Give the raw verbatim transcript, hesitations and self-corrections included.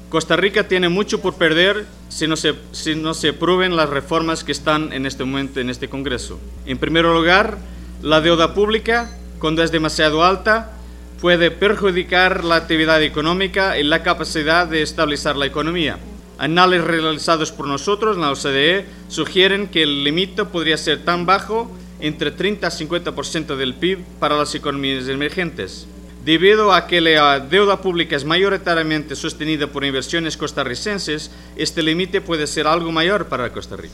Costa Rica tiene mucho por perder si no se, si no se aprueben las reformas que están en este momento en este Congreso. En primer lugar, la deuda pública, cuando es demasiado alta, puede perjudicar la actividad económica y la capacidad de estabilizar la economía. Análisis realizados por nosotros en la O C D E sugieren que el límite podría ser tan bajo, entre treinta a cincuenta por ciento del P I B para las economías emergentes. Debido a que la deuda pública es mayoritariamente sostenida por inversiones costarricenses, este límite puede ser algo mayor para Costa Rica.